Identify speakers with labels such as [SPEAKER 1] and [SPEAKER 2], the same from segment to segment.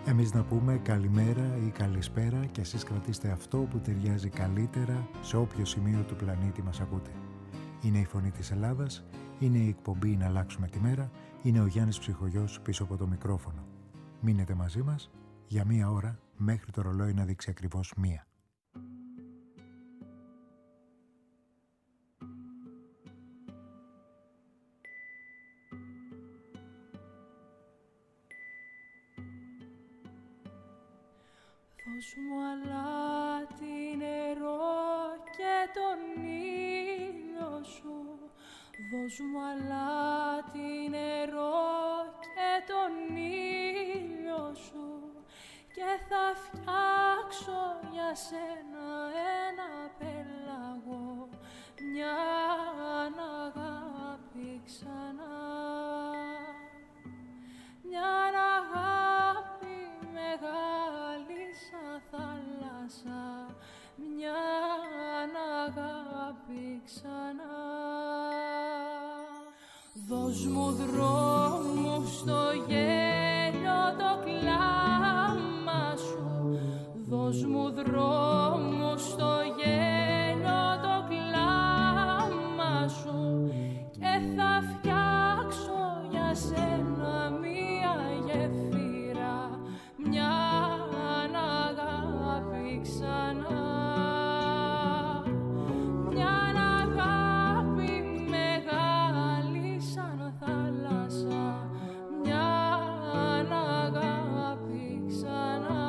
[SPEAKER 1] Εμείς να πούμε καλημέρα ή καλησπέρα και εσείς κρατήστε αυτό που ταιριάζει καλύτερα σε όποιο σημείο του πλανήτη μας ακούτε. Είναι η Φωνή της Ελλάδας, είναι η εκπομπή «Να αλλάξουμε τη μέρα», είναι ο Γιάννης Ψυχογιός πίσω από το μικρόφωνο. Μείνετε μαζί μας για 1 ώρα μέχρι το ρολόι να δείξει ακριβώς 1.
[SPEAKER 2] Δώσ' μου αλάτι νερό και τον ήλιο σου. Δώσ' μου αλάτι νερό και τον ήλιο σου. Και θα φτιάξω για σένα ένα πέλαγο, μια αγάπη ξανά. Μια αγάπη μεγάλη σαν θάλασσα, μια αγάπη ξανά. Δώσ' μου δρόμου στο γέλιο το κλάμα σου. Δώσ' μου δρόμου στο γέλιο το κλάμα σου. Και θα φτιάξω για σένα μια γέφυρα, μια αγάπη ξανά. Μια αγάπη μεγάλη σαν θάλασσα, μια αγάπη ξανά.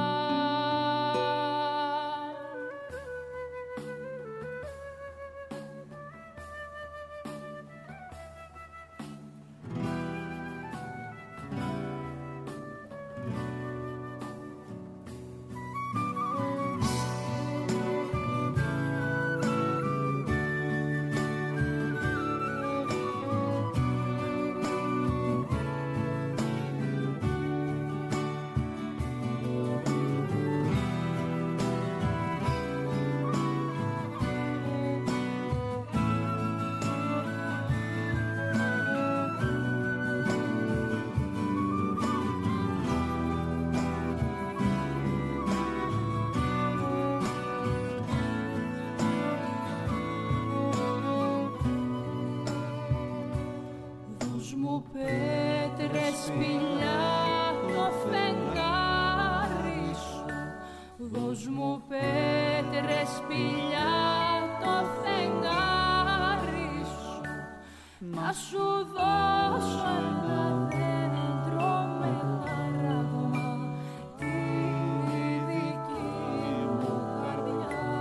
[SPEAKER 2] Πέτρες σπηλιά το φεγγάρι σου. Δώσ' μου πέτρες σπηλιά το φεγγάρι σου. Να σου δώσω ένα δέντρο με χαράγμα, τη δική μου καρδιά.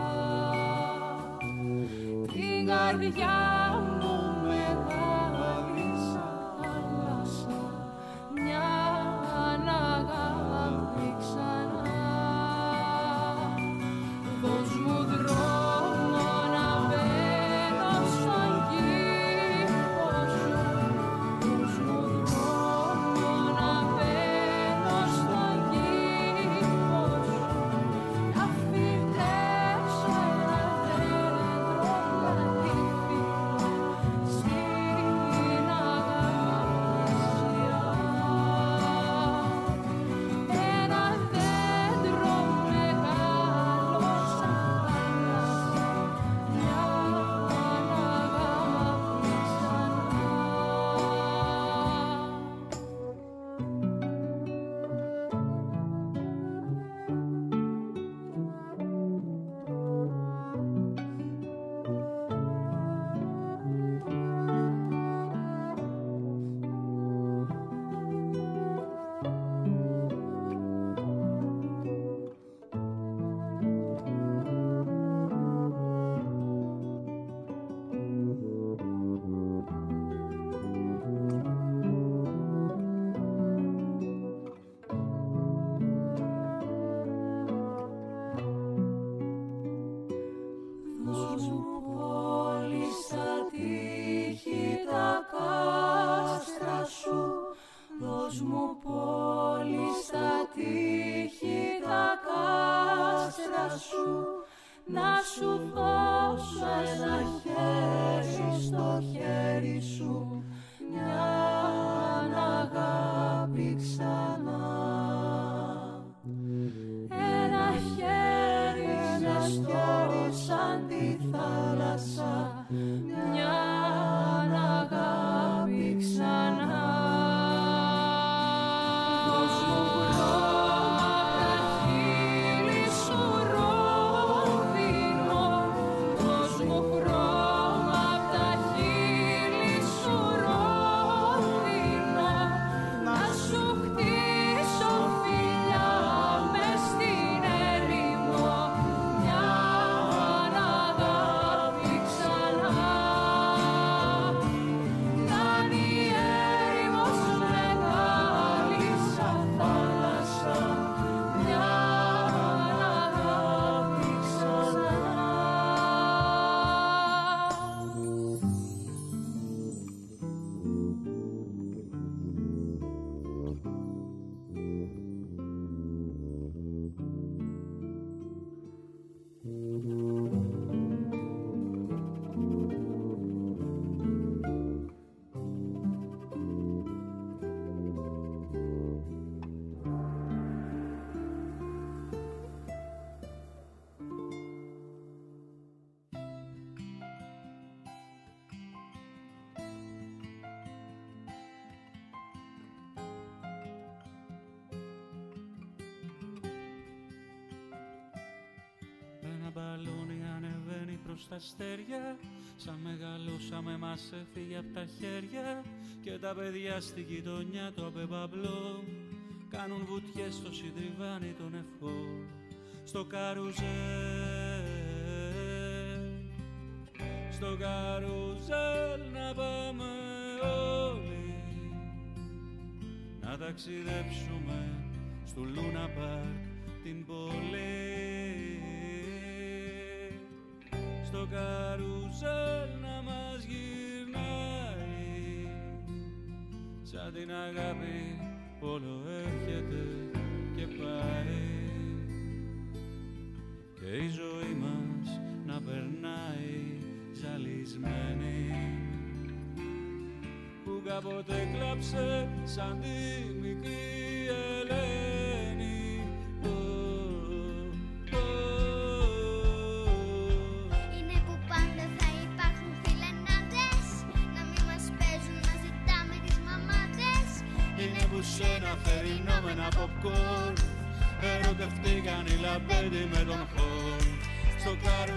[SPEAKER 2] Την καρδιά μου μεγάλη μια αγάπη ξανά. Δώσ' μου δρόμο να μπαίνω στον κήπο σου. Δώσ' μου δρόμο να μπαίνω στον κήπο σου. Να φυτέψω ένα δέντρο λατύφι στην αγάπη σειρά. Ένα δέντρο μεγάλο σαν θάλασσα, μια αγάπη ξανά. Δώσ' μου πόλη στα τείχη τα κάστρα σου. Δώσ' μου πόλη στα τείχη τα κάστρα σου. Να σου δώσω ένα χέρι στο χέρι σου, μια αγάπη ξανά.
[SPEAKER 3] μπαλόνι ανεβαίνει προς τα αστέρια. Σαν μεγαλώσαμε μας έφυγε απ' τα χέρια. Και τα παιδιά στην γειτονιά το απεμπαμπλό κάνουν βουτιές στο συντριβάνι των ευχών. Στο καρουζέλ, στο καρουζέλ να πάμε όλοι, να ταξιδέψουμε στο Λούνα Πάρκ την πόλη. Στο καρουζέλ να μας γυρνάει, σαν την αγάπη όλο έρχεται και πάει. Και η ζωή μας να περνάει ζαλισμένη, που κάποτε κλάψε σαν τη μικρή Ελένη.
[SPEAKER 4] Είναι που πάντα θα υπάρχουν φιλενάδες, να μην μας παίζουν να ζητάμε τις μαμάδες.
[SPEAKER 3] Είναι που σε ένα θερινό με ένα popcorn ερωτευτήκαν οι λαμπέντι με τον χορ. Στο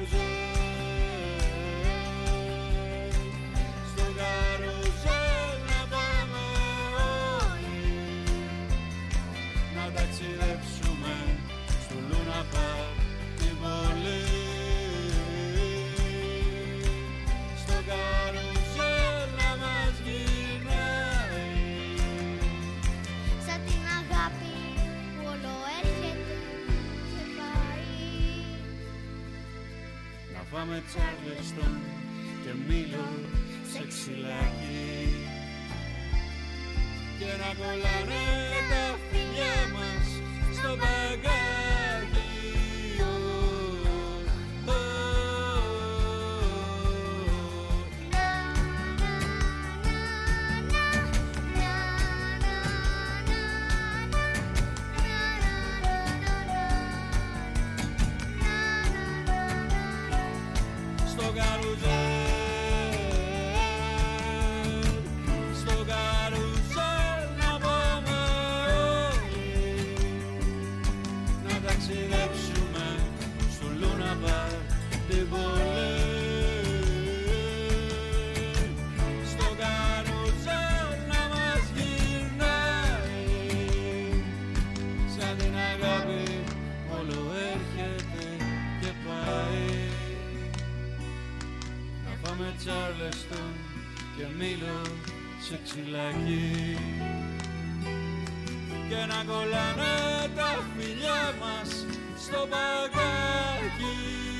[SPEAKER 3] καρουζέλ, στο καρουζέλ να πάμε όλοι, να ταξιδέψουμε στο Λούνα Πάρκ την πόλη. Στο καρουζέλ να μας γυρνάει,
[SPEAKER 4] Σαν την αγάπη που όλο έρχεται και πάει.
[SPEAKER 3] να φάμε Τσάρλεστον και Μήλο σε ξυλάκι, και να κολλάνε τα φιλιά μας στο μπαγκάκι. Στο καρουζέλ, στο καρουζέλ να πάμε όλοι, να ταξιδέψουμε στο Λούνα Πάρκ την πόλη. Στο καρουζέλ να μας γυρνάει, σαν την αγάπη όλο έρχεται και πάει. Να πάμε Τσάρλεστον και Μήλο σε ξυλάκι, και να κολλάνε τα φιλιά μας στο μπαγκάκι.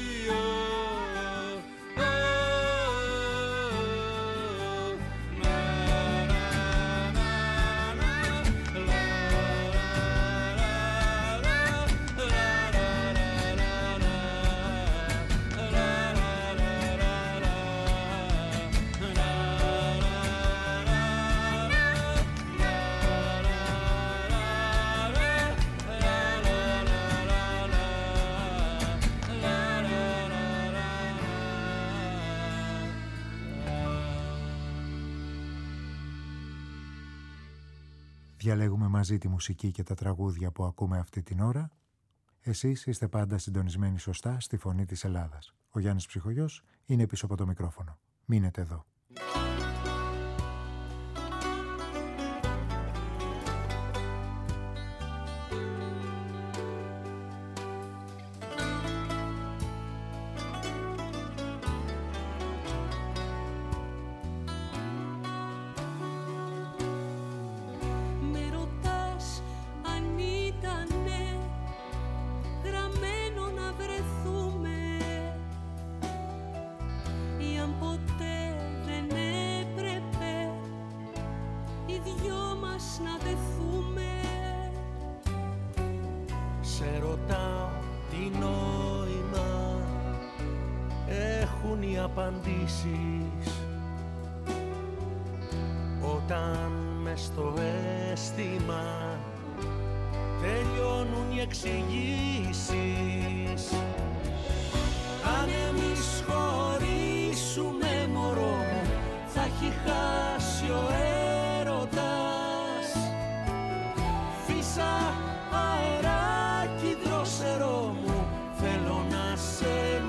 [SPEAKER 1] Διαλέγουμε μαζί τη μουσική και τα τραγούδια που ακούμε αυτή την ώρα. Εσείς είστε πάντα συντονισμένοι σωστά στη φωνή της Ελλάδας. Ο Γιάννης Ψυχογιός είναι πίσω από το μικρόφωνο. Μείνετε εδώ.
[SPEAKER 5] Απαντήσεις όταν μες στο αίσθημα τελειώνουν οι εξηγήσεις. Αν εμείς χωρίσουμε μωρό μου, θα έχει χάσει ο έρωτας. Φύσα αεράκι δρόσερό μου, θέλω να σε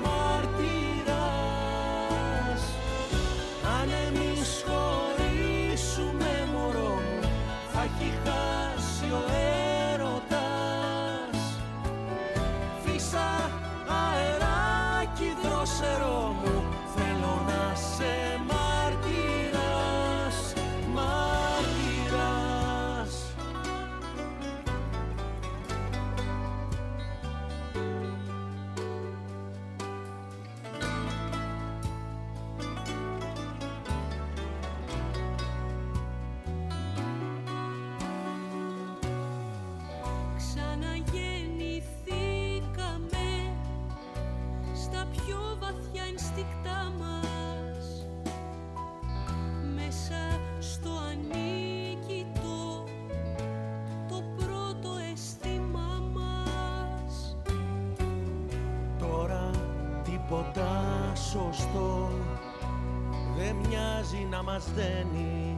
[SPEAKER 5] σωστό, δεν μοιάζει να μας δένει,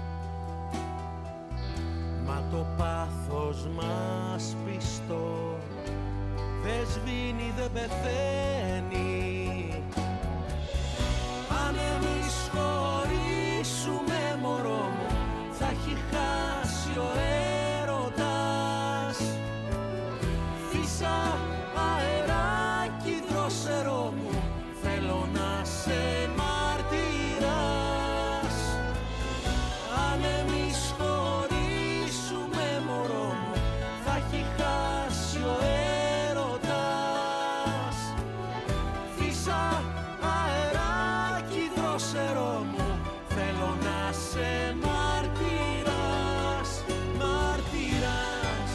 [SPEAKER 5] μα το πάθος μας πιστό δεν σβήνει, δεν πεθαίνει. Αν εμείς χωρίσουμε μωρό μου, θα έχει χάσει ο έρωτας. Φύσα αεράκι δρόσερό μου, θέλω να σε μαρτυράς. Αν εμείς χωρίσουμε μωρό μου, θα έχει χάσει ο έρωτας. Φύσα αεράκι δρόσερό μου, θέλω να σε μαρτυράς, μαρτυράς.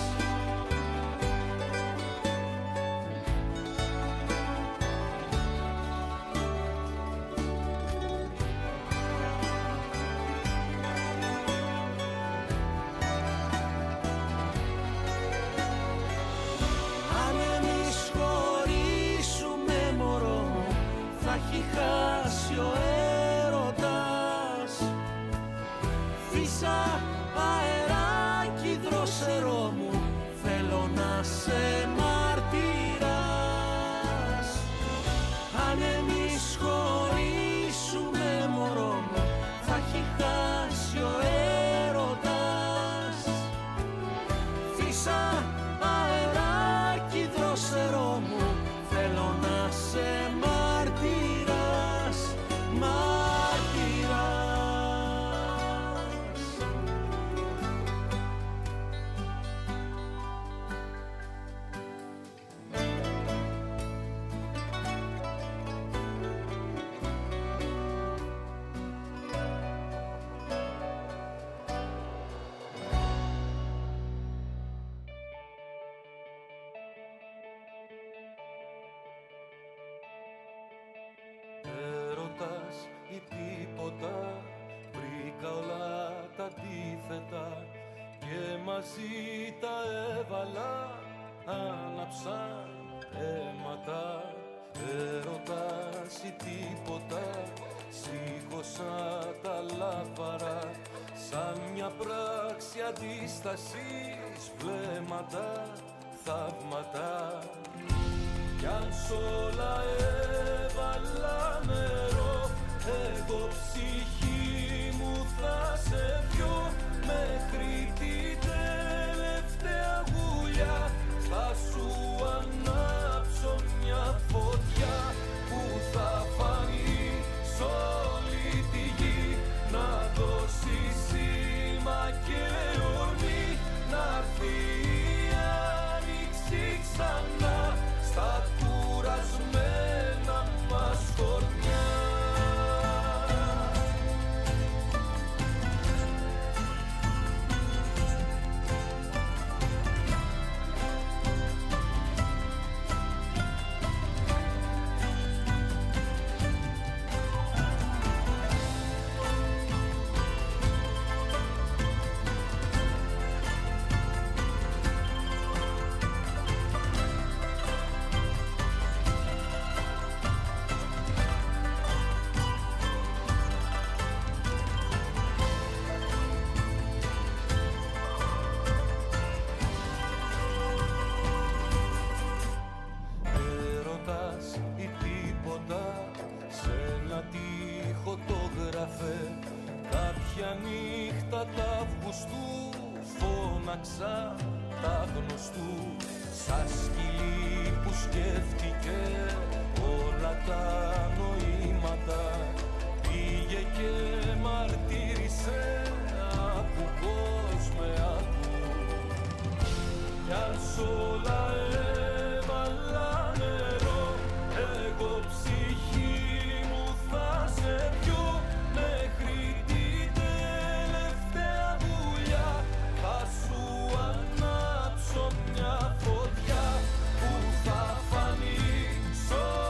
[SPEAKER 5] Αν εμείς χωρίσουμε μωρό μου, θα έχει χάσει ο έρωτας. Φύσα αεράκι δρόσερό μου, θέλω να σε μαρτυράς. Αν εμείς χωρίσουμε μωρό μου, θα έχει χάσει ο έρωτας. Φύσα αεράκι δρόσερό μου, θέλω να σε μαρτυράς, μαρτυράς.
[SPEAKER 6] Έρωτας ή τίποτα, βρήκα όλα τα αντίθετα και μαζί τα έβαλα, άναψαν αίματα. Έρωτας ή τίποτα, σήκωσα τα λάφαρα, σαν μια πράξη αντίστασης, βλέμματα, θαύματα. Κι αν σ' όλα έβαλα νερό, εγώ ψυχή μου θα σε πιω, μέχρι την τελευταία γουλιά θα σου ανάψω μια φωτιά που θα φανεί σ' όλη τη γη, να δώσει σήμα και ορμή, να'ρθεί η άνοιξη ξανά στα κουρασμένα μας χωριά. Κάποια νύχτα τ' Αυγουστού φώναξα τα γνωστού, σαν σκυλί που σκέφτηκε όλα τα νοήματα. Πήγε και μαρτύρησε, άκου πως με άκου. Κι αν σ' όλα έβαλα νερό, εγώ ψυχή μου θα σε πιω, μέχρι την τελευταία βουλιά θα σου ανάψω μια φωτιά που θα φανεί σ'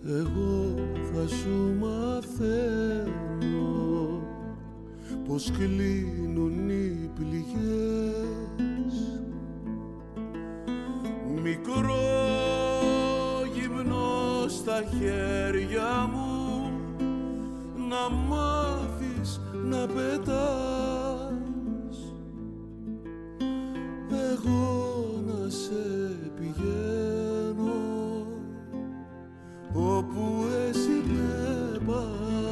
[SPEAKER 7] εγώ θα σου μαθαίνω πως κλείνουν οι πληγές. Μικρό γυμνό στα χέρια μου, να μάθεις να πετάς, εγώ να σε πηγαίνω όπου εσύ με πας.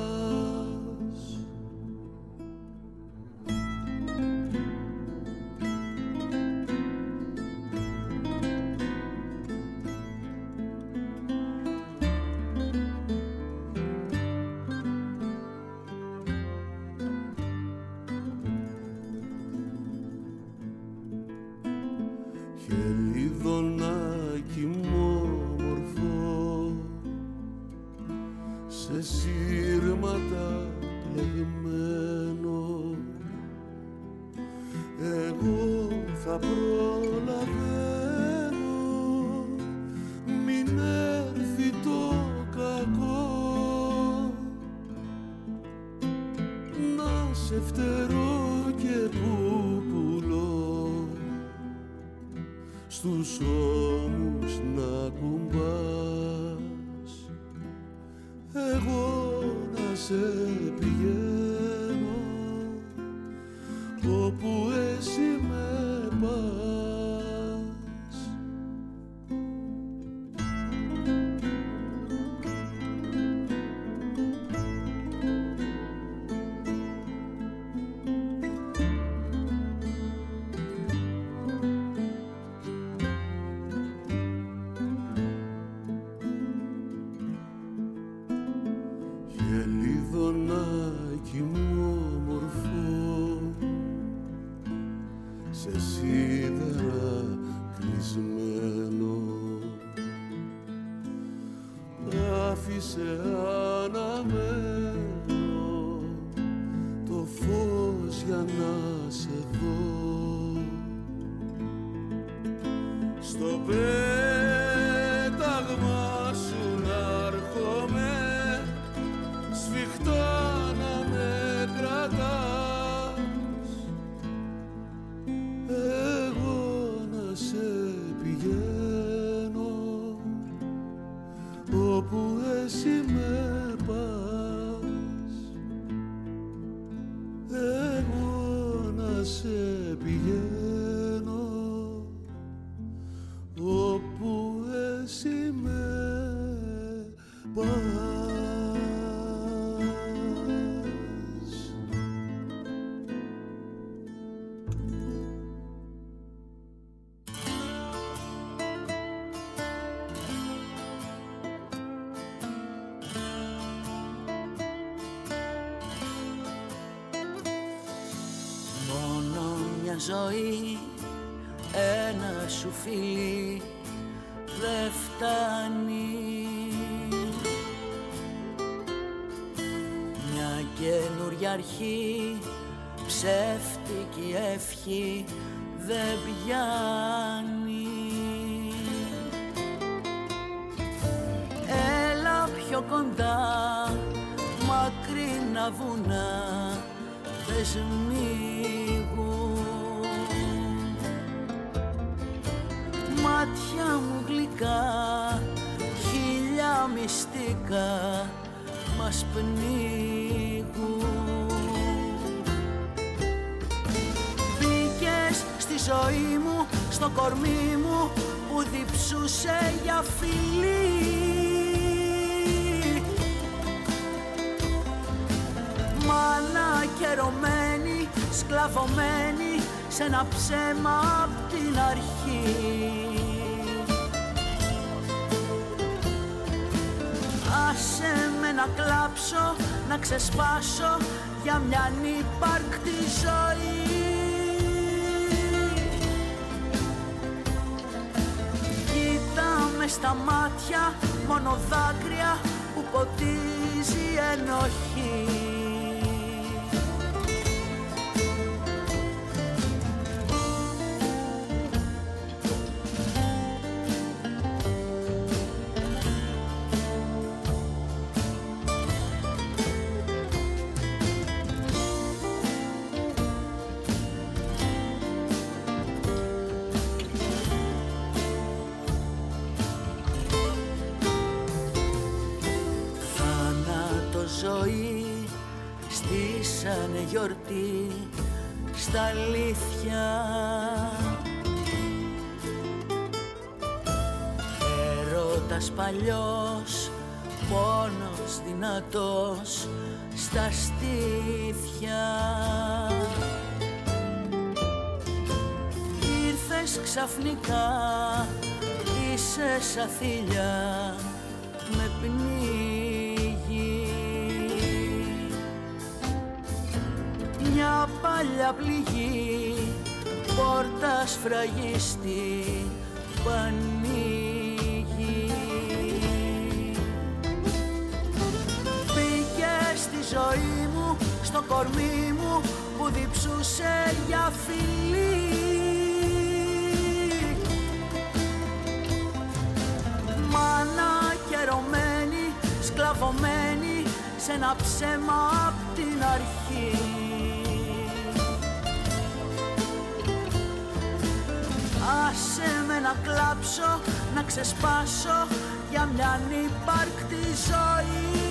[SPEAKER 7] Χελιδονάκι μόρφο σε σύρματα πλεγμένο, εγώ θα προλαβαίνω μην έρθει το κακό, να σε φτερώ και πουπουλώ στους ώμους να κουμπάς, εγώ να σε πηγαίνω όπου εσύ με πας. Χελιδονάκι μου όμορφο σε σίδερα κλεισμένο, άφησε αναμένο το φως για να σε δω, στο πέταγμα σου να έρχομαι, σφιχτά να με κρατάς, εγώ να σε πηγαίνω όπου εσύ με πας, εγώ να σε πηγαίνω όπου εσύ με πας.
[SPEAKER 5] Ζωή, ένα σου φίλι δε φτάνει, μια καινούρια αρχή, ψεύτικη ευχή δεν πιάνει. Έλα πιο κοντά, μακρινά βουνά δεν σμίγουν, μάτια μου γλυκά, χίλια μυστικά μας πνίγουν. Μπήκες στη ζωή μου, στο κορμί μου που διψούσε για φιλί, μάνα καιρωμένη, σκλαβωμένη σε ένα ψέμα απ' την αρχή. Άσε με να κλάψω, να ξεσπάσω για μια ανύπαρκτη ζωή. Κοίτα με στα μάτια, μόνο δάκρυα που ποτίζει ενοχή. ζωή στήσανε γιορτή στα αλήθεια. Έρωτας παλιός, πόνος δυνατός στα στήθια. Ήρθες ξαφνικά, είσαι σαν θηλιά με πνίγει. Μια παλιά πληγή, πόρτα σφραγίστη που ανοίγει. Μπήκε στη ζωή μου, στο κορμί μου που διψούσε για φιλί. Μάνα καιρωμένη, σκλαβωμένη σε ένα ψέμα απ' την αρχή. Άσε με να κλάψω, να ξεσπάσω για μια ανύπαρκτη ζωή.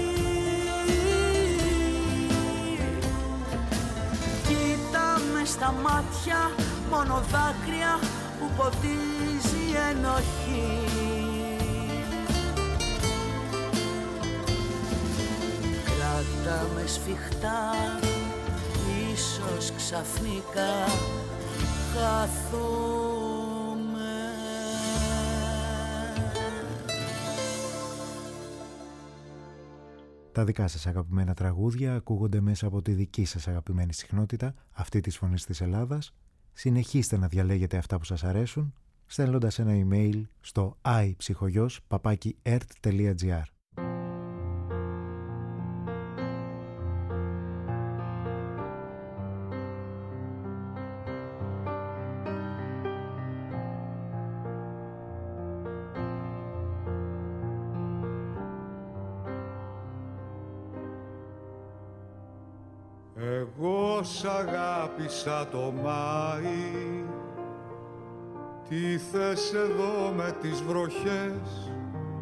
[SPEAKER 5] Κοίτα με στα μάτια, μόνο δάκρυα που ποτίζει ενοχή. Κράτα με σφιχτά, ίσως ξαφνικά χαθούμε.
[SPEAKER 1] Τα δικά σας αγαπημένα τραγούδια ακούγονται μέσα από τη δική σας αγαπημένη συχνότητα, αυτή της Φωνής της Ελλάδας. Συνεχίστε να διαλέγετε αυτά που σας αρέσουν, στέλνοντας ένα email στο iPsychogos@ert.gr.
[SPEAKER 7] Εγώ σ' αγάπησα το Μάη, τι θες εδώ με τις βροχές,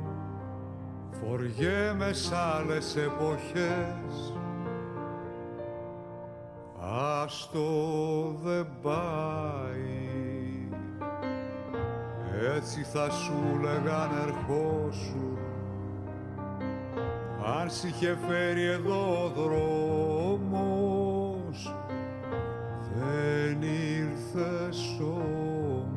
[SPEAKER 7] φοριέμαι σ' άλλες εποχές, άστο δεν πάει, έτσι θα σου λέγαν ερχόσου, αν σ' είχε φέρει εδώ ο δρόμος, δεν ήρθες όμως.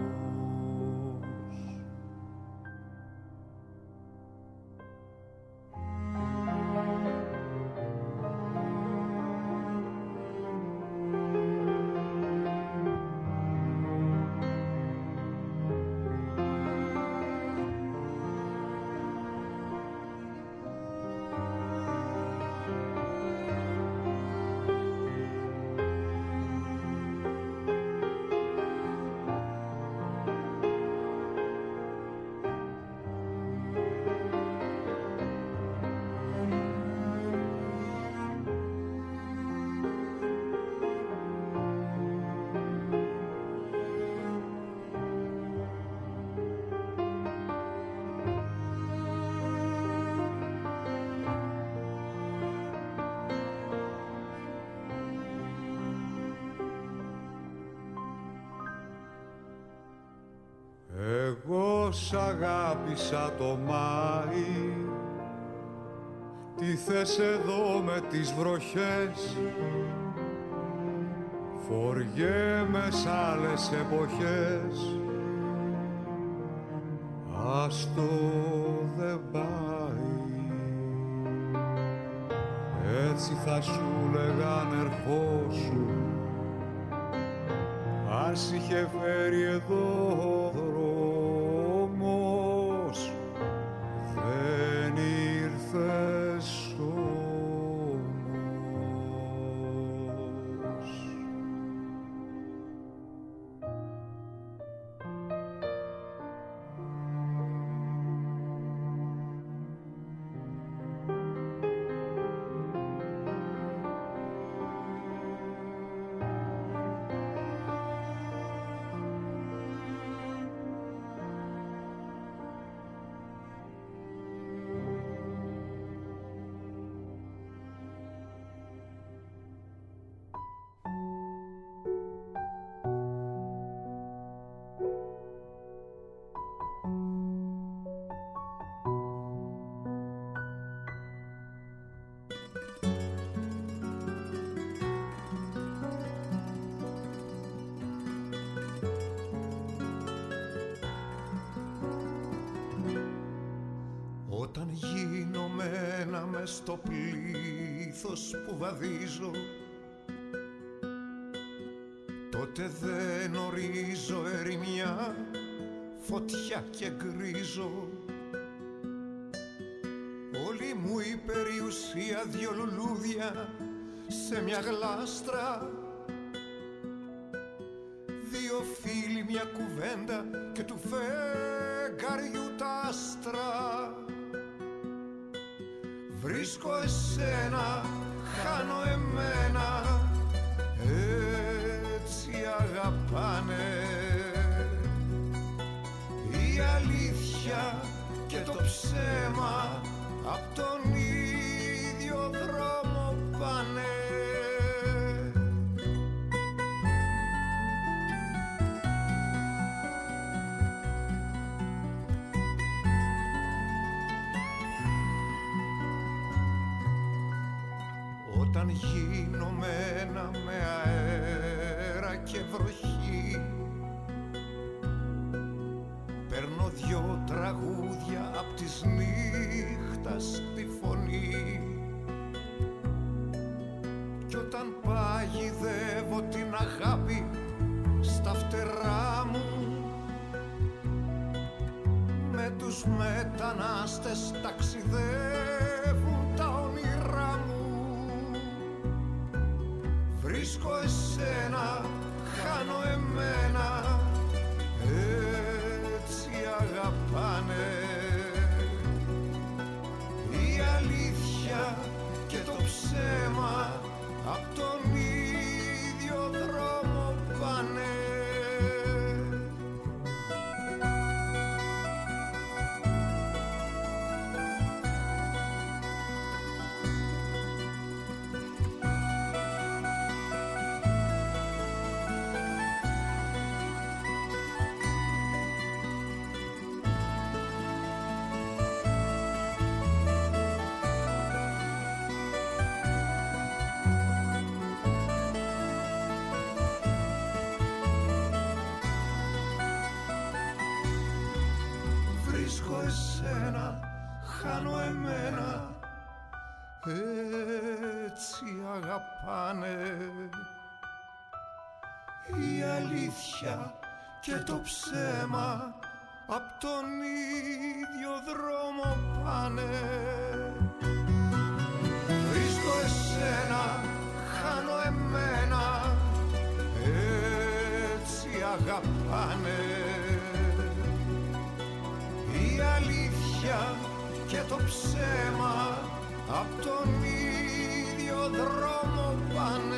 [SPEAKER 7] Εγώ σ' αγάπησα το Μάη, τι θες εδώ με τις βροχές, φοριέμαι σ' άλλες εποχές, άστο δεν πάει, έτσι θα σου λέγαν ερχόσου, αν σ' είχε φέρει εδώ ο δρόμος, δεν ήρθες όμως. Όταν γίνομαι ένα μες στο πλήθος που βαδίζω, τότε δεν ορίζω ερημιά, φωτιά και γκρίζω. Όλη μου η περιουσία δυο λουλούδια σε μια γλάστρα, δύο φίλοι μια κουβέντα και του φεγγαριού τα άστρα. Βρίσκω εσένα, χάνω εμένα, έτσι αγαπάνε. Η αλήθεια και το ψέμα απ' τον ίδιο δρόμο πάνε. Όταν γίνομαι ένα με αέρα και βροχή, παίρνω δυο τραγούδια απ' της νύχτας τη φωνή. Κι όταν παγιδεύω την αγάπη στα φτερά μου, με τους μετανάστες ταξιδεύουν τα όνειρά μου. Βρίσκω εσένα, χάνω εμένα, έτσι αγαπάνε. Η αλήθεια και το ψέμα απ' τον ίδιο δρόμο πάνε. Χάνω εμένα, έτσι αγαπάνε. Η αλήθεια και το ψέμα απ' τον ίδιο δρόμο πάνε. Βρίσκω εσένα, χάνω εμένα, έτσι αγαπάνε. Η αλήθεια και το ψέμα απ' τον ίδιο δρόμο πάνε.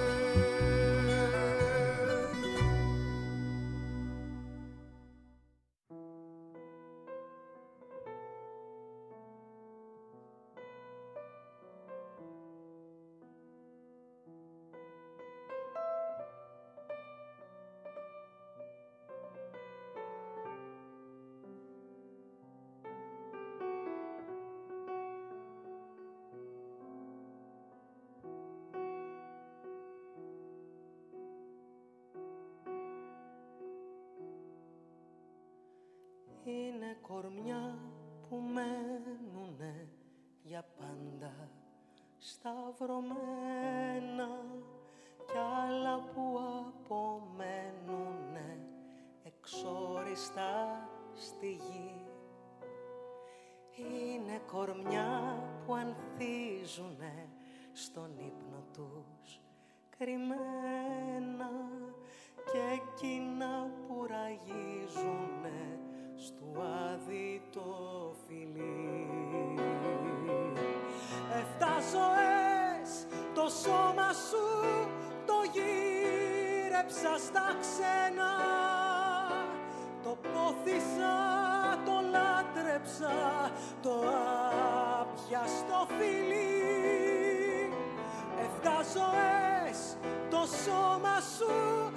[SPEAKER 8] Είναι κορμιά που μένουνε για πάντα σταυρωμένα κι άλλα που απομένουνε εξόριστα στη γη. Είναι κορμιά που ανθίζουνε στον ύπνο τους κρυμμένα και εκείνα που ραγίζουνε στου άδει το φιλί. 7 ζωές το σώμα σου το γύρεψα στα ξένα, το πόθησα, το λάτρεψα, το άπιαστο φιλί. 7 ζωές το σώμα σου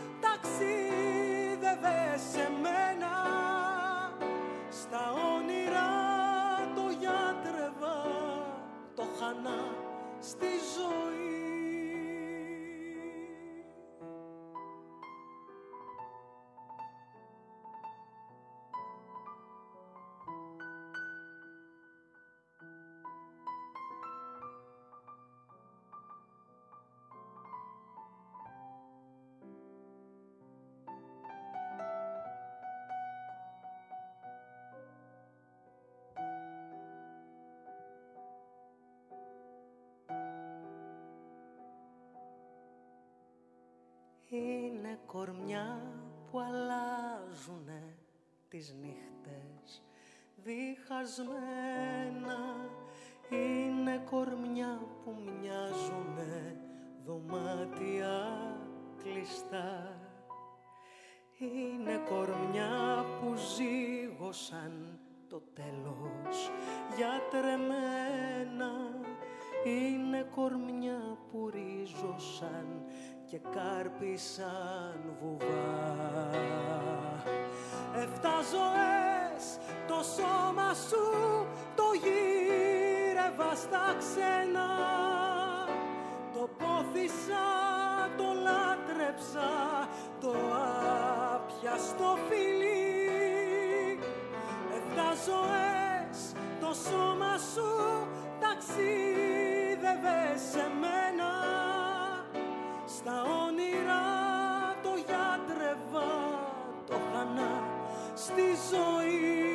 [SPEAKER 8] ταξίδευε σε μένα, στα όνειρα το γιάτρευα, το χανά στη ζωή. Είναι κορμιά που αλλάζουνε τις νύχτες διχασμένα. Είναι κορμιά που μοιάζουνε δωμάτια κλειστά. Είναι κορμιά που ζήγωσαν το τέλος γιατρεμένα. Είναι κορμιά που ρίζωσαν και κάρπισαν βουβά. 7 ζωές το σώμα σου το γύρευα στα ξένα. Το πόθησα, το λάτρεψα, το άπιαστο φιλί. 7 ζωές το σώμα σου ταξίδευε σε μένα. Στα όνειρα το γιατρεύα, το χανά στη ζωή.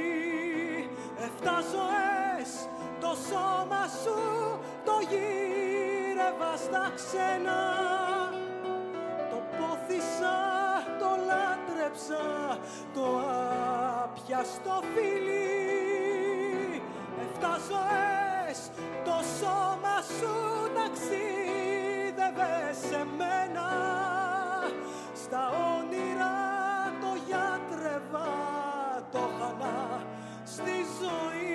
[SPEAKER 8] 7 ζωές το σώμα σου το γύρευα στα ξένα. Το πόθησα, το λάτρεψα, το άπιαστο φιλί. 7 ζωές το σώμα σου ταξίδευε σε μένα. Στα όνειρα το γιατρεύα, το χανά στη ζωή.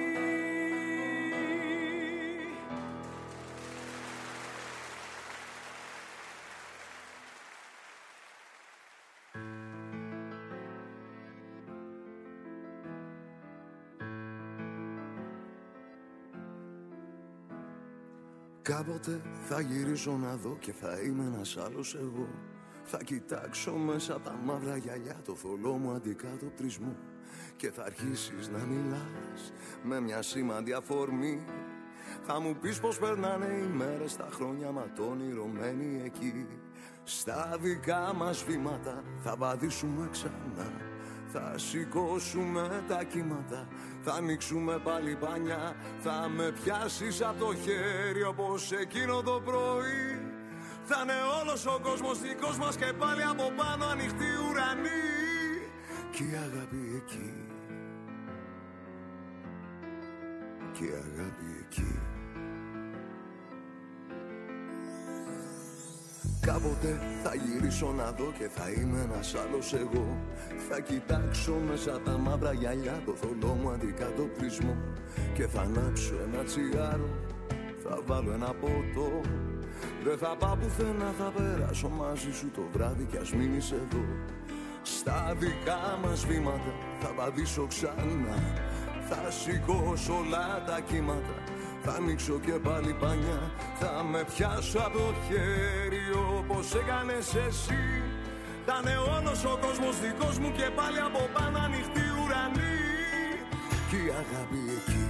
[SPEAKER 9] Κάποτε θα γυρίσω να δω και θα είμαι ένας άλλος εγώ. Θα κοιτάξω μέσα από τα μαύρα γυαλιά το θολό μου αντικατοπτρισμό. Και θα αρχίσεις να μιλάς με μια σήμαντη αφορμή. Θα μου πεις πως περνάνε οι μέρες, τα χρόνια ματώνυρωμένοι εκεί. Στα δικά μας βήματα θα βαδίσουμε ξανά. Θα σηκώσουμε τα κύματα, θα ανοίξουμε πάλι πανιά. Θα με πιάσεις από το χέρι όπως εκείνο το πρωί. Θα είναι όλος ο κόσμος δικός μας και πάλι από πάνω ανοιχτή ουρανή. Κι η αγάπη εκεί, κι η αγάπη εκεί. Κάποτε θα γυρίσω να δω και θα είμαι ένας άλλος εγώ. Θα κοιτάξω μέσα τα μαύρα γυαλιά το θολό μου αντικατοπτρισμό. Και θα ανάψω ένα τσιγάρο, θα βάλω ένα ποτό. Δεν θα πάω πουθενά, θα περάσω μαζί σου το βράδυ κι ας μείνεις εδώ. Στα δικά μας βήματα θα βαδίσω ξανά. Θα σηκώσω όλα τα κύματα, θα ανοίξω και πάλι πανιά. Θα με πιάσω από το χέρι όπως έκανες εσύ. Θα είναι όλος ο κόσμος δικός μου και πάλι από πάνω ανοιχτή ουρανή. Κι η αγάπη εκεί,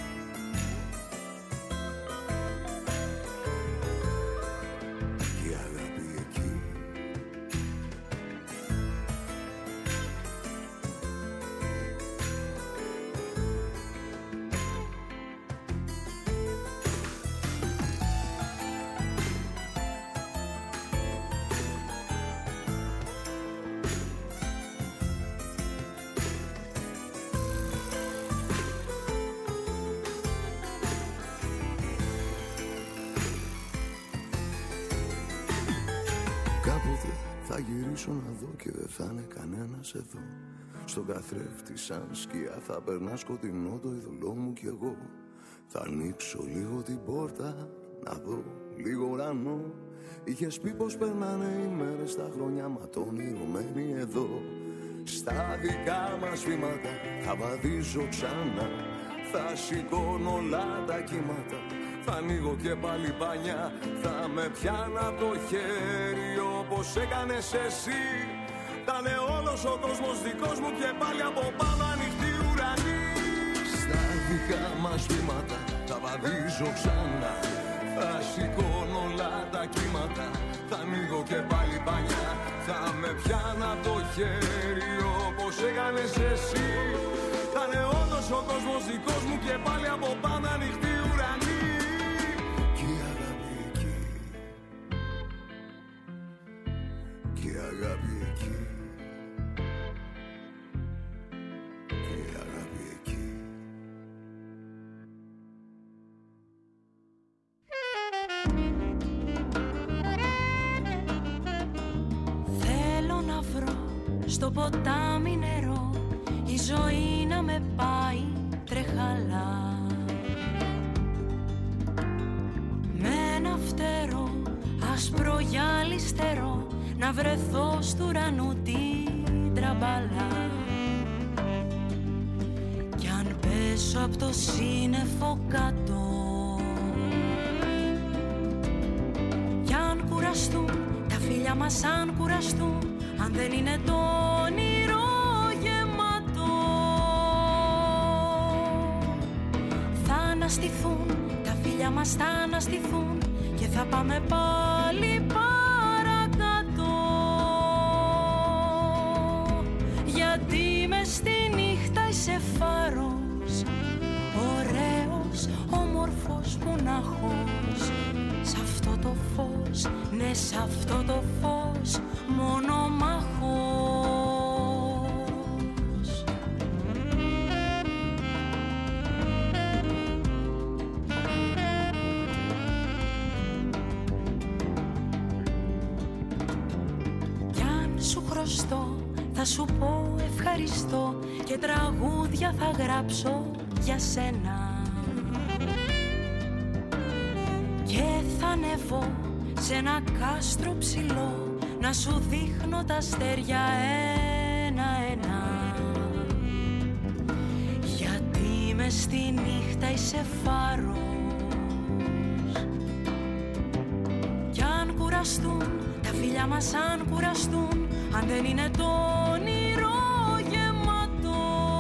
[SPEAKER 9] κι η αγάπη εκεί. Θα γυρίσω να δω και δεν θα είναι κανένας εδώ. Στον καθρέφτη σαν σκιά θα περνά σκοτεινό το ειδωλό μου κι εγώ. Θα ανοίξω λίγο την πόρτα να δω λίγο ουρανό. Είχες πει πως περνάνε οι μέρες, τα χρόνια ματώνυρωμένοι εδώ. Στα δικά μας βήματα θα βαδίζω ξανά. Θα σηκώνω όλα τα κύματα, θα ανοίγω και πάλι πανιά. Θα με πιάνω από το χέρι όπως έκανες εσύ. Θα είναι όλος ο κόσμος δικός μου και πάλι από πάνω ανοιχτή ουρανή. Στα δικά μας βήματα θα βαδίζω ξανά. Θα σηκώνω όλα τα κύματα, θα ανοίγω και πάλι πανιά. Θα με πιάνω από το χέρι όπως έκανες εσύ. Θα είναι όλος ο κόσμος δικός μου και πάλι από πάνω ανοιχτή ουρανή. Κι η αγάπη εκεί,
[SPEAKER 2] Θέλω να βρω στο ποτάμι νερό, η ζωή να με πάει τρεχαλά. Με ένα φτερό άσπρο γυαλιστερό, να βρεθώ στου ουρανού την τραμπαλά. Κι αν πέσω απ' το σύννεφο κάτω, κι αν κουραστούν τα φίλια μας, αν κουραστούν, αν δεν είναι το όνειρο γεμάτο, θα αναστηθούν τα φίλια μας, θα αναστηθούν και θα πάμε πάλι παρακάτω. Γιατί μες στη νύχτα είσαι φάρος, ωραίος, όμορφος, μονάχος. Σ' αυτό το φως, ναι, σ' αυτό το φως, μονομάχος. Κι αν σου χρωστώ, θα σου πω ευχαριστώ και τραγούδια θα γράψω για σένα. Και θα ανεβώ σε ένα κάστρο ψηλό, να σου δείχνω τα αστέρια ένα-ένα. Γιατί μες στη νύχτα είσαι φάρος, κι αν κουραστούν τα φίλια μας, αν κουραστούν, αν δεν είναι το όνειρο γεμάτο,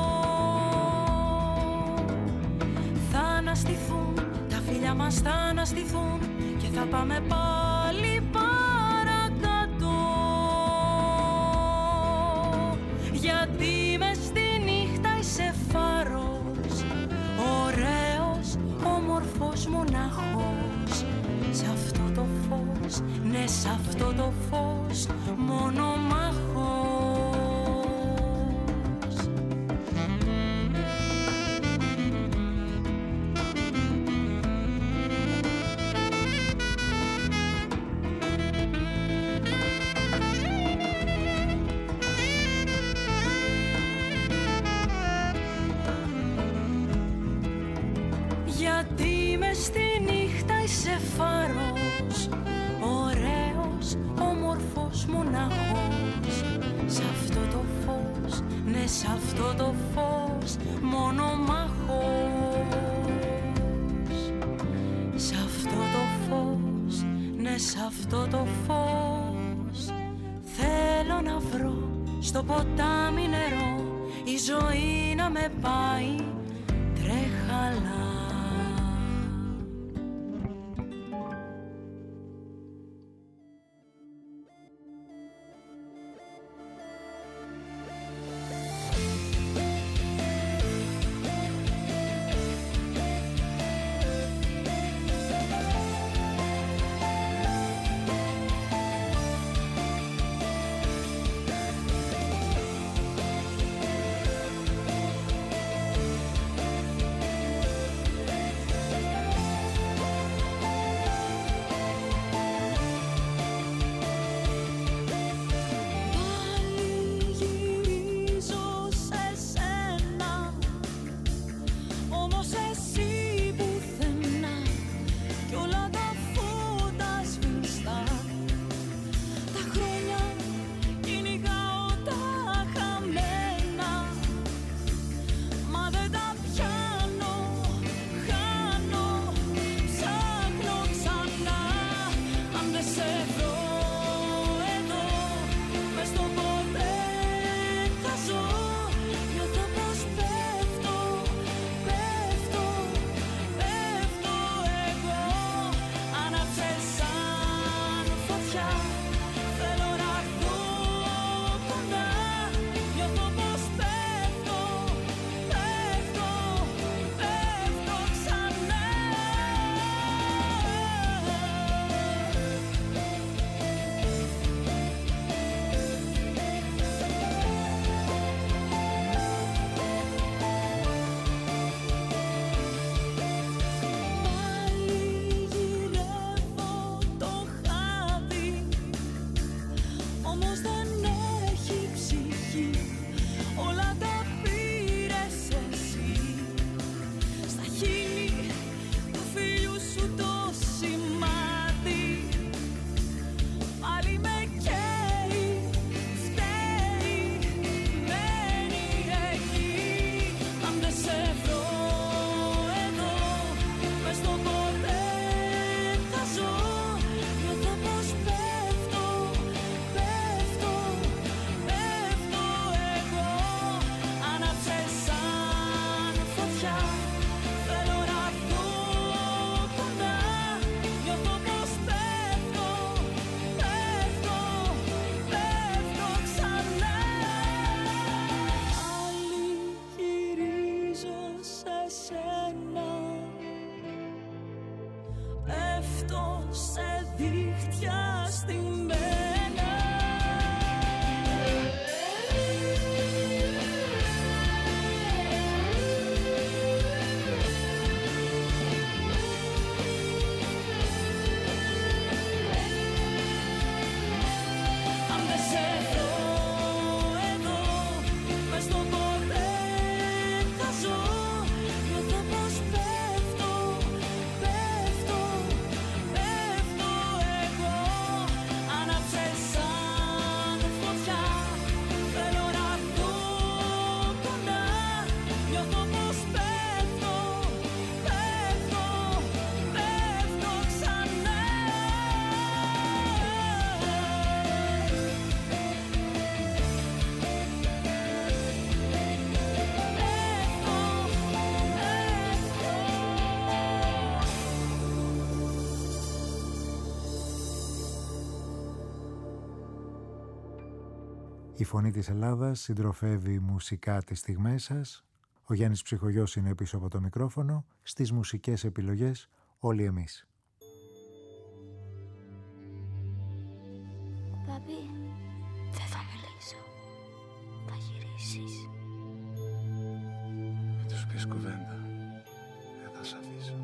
[SPEAKER 2] θα αναστηθούν τα φίλια μας, θα αναστηθούν και θα πάμε πάλι παρακάτω. Γιατί μες στη νύχτα είσαι φάρος, ωραίος, όμορφος, μονάχος. Σ' αυτό το φως, ναι, σ' αυτό το φως, μονομάχος. Γιατί μες στη νύχτα είσαι φάρος, ωραίος, όμορφος, μονάχος. Σ' αυτό το φως, ναι, σ' αυτό το φως, μονομάχος. Σ' αυτό το φως, ναι, σ' αυτό το φως, θέλω να βρω στο ποτάμι νερό, η ζωή να με πάει τρέχαλα. σένα. Πέφτω σε δίχτυα στημμένα.
[SPEAKER 1] Η φωνή της Ελλάδας συντροφεύει μουσικά τις στιγμές σας. Ο Γιάννης Ψυχογιός είναι πίσω από το μικρόφωνο. Στις μουσικές επιλογές όλοι εμείς.
[SPEAKER 4] Παπί, δεν θα μιλήσω. Θα γυρίσεις.
[SPEAKER 9] Να τους πεις κουβέντα. Δεν θα σ' αφήσω.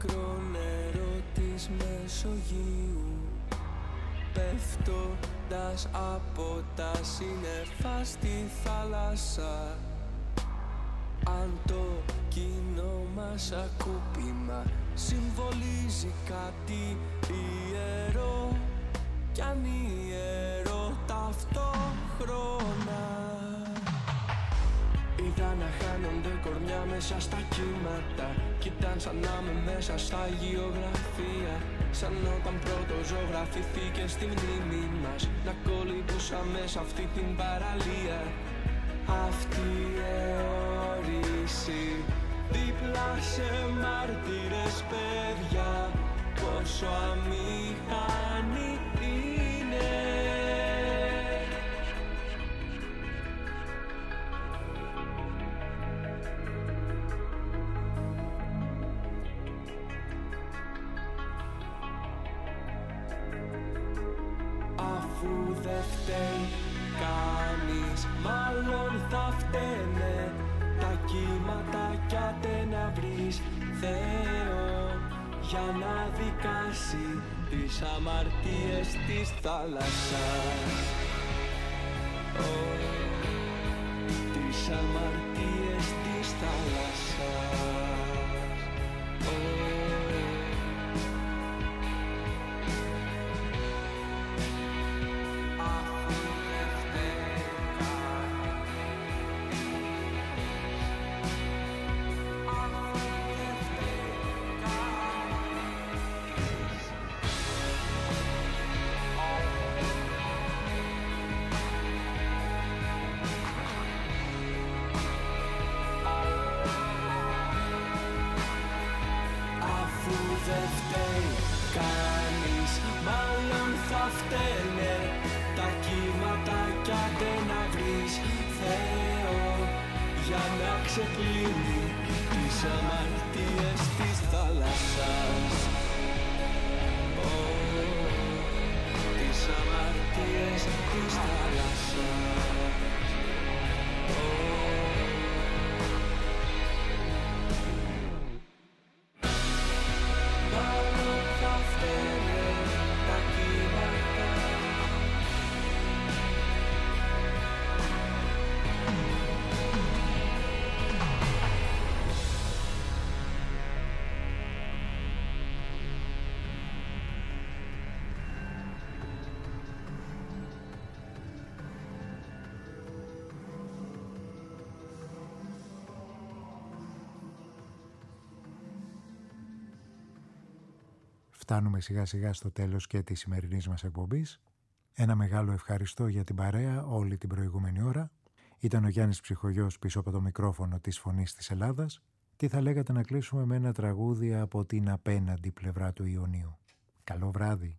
[SPEAKER 10] πίκρο νερό της Μεσογείου, πέφτοντας από τα σύννεφα στη θάλασσα. Αν το κοινό μας ακούπημα συμβολίζει κάτι ιερό, κι αν ιερό ταυτόχρονα. Είδα να χάνονται κορμιά μέσα στα κύματα, κι ήταν σαν να είμαι μέσα στα γεωγραφία. Σαν όταν πρώτο ζωγραφηθήκε στη μνήμη μας, να κολυμπούσαμε σε αυτή την παραλία. Αυτή η αιώρηση δίπλα σε μάρτυρες παιδιά, πόσο αμήχανη είναι. Αφού δεν φταίει κανείς, μάλλον θα φταίνε τα κύματα, κι άντε να βρεις Θεό για να δικάσει τις αμαρτίες της θάλασσας. Τις αμαρτίες της θάλασσας. Δεν φταίει κανείς, μάλλον θα φταίνε τα κύματα, κι άντε να βρεις Θεό για να ξεπλύνει τις αμαρτίες της θάλασσας. Τις αμαρτίες της θάλασσας.
[SPEAKER 1] Φτάνουμε σιγά σιγά στο τέλος και της σημερινής μας εκπομπής. Ένα μεγάλο ευχαριστώ για την παρέα όλη την προηγούμενη ώρα. Ήταν ο Γιάννης Ψυχογιός πίσω από το μικρόφωνο της Φωνής της Ελλάδας. Τι θα λέγατε να κλείσουμε με ένα τραγούδι από την απέναντι πλευρά του Ιωνίου. Καλό βράδυ.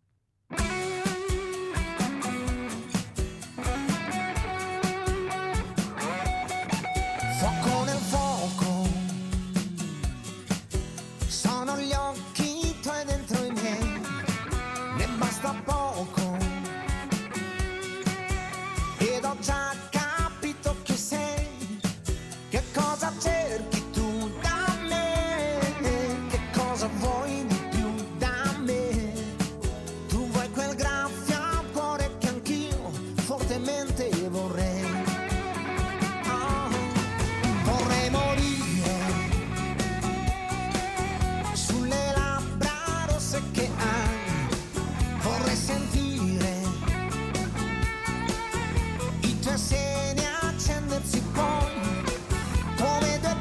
[SPEAKER 5] Seni accendersi poi come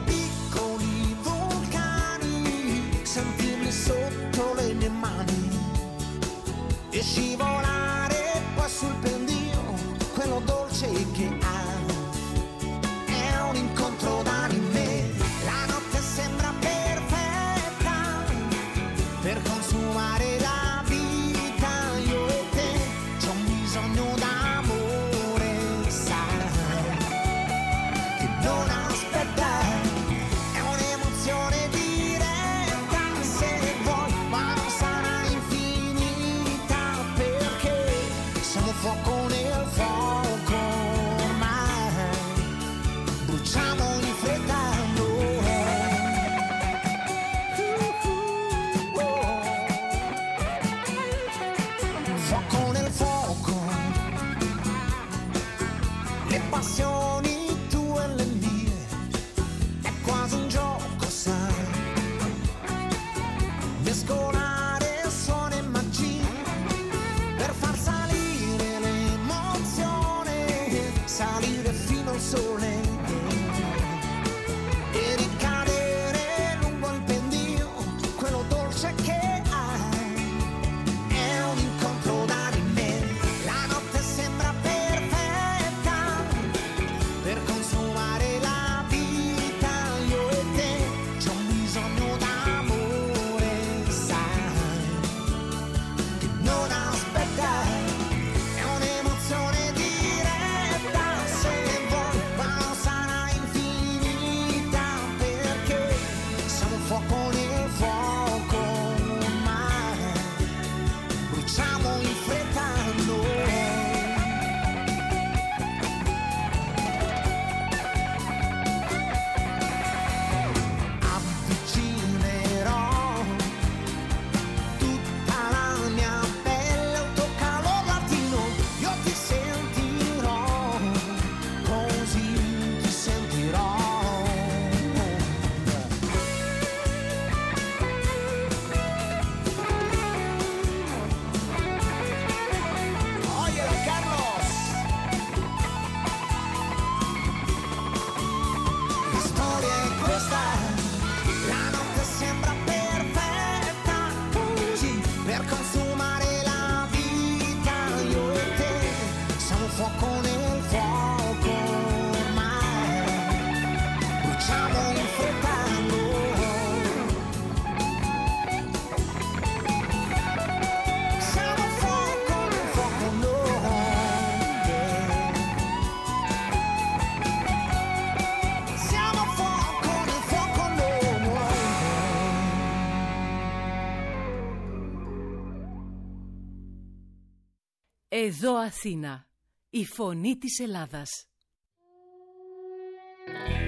[SPEAKER 11] Εδώ Αθήνα, η φωνή της Ελλάδας.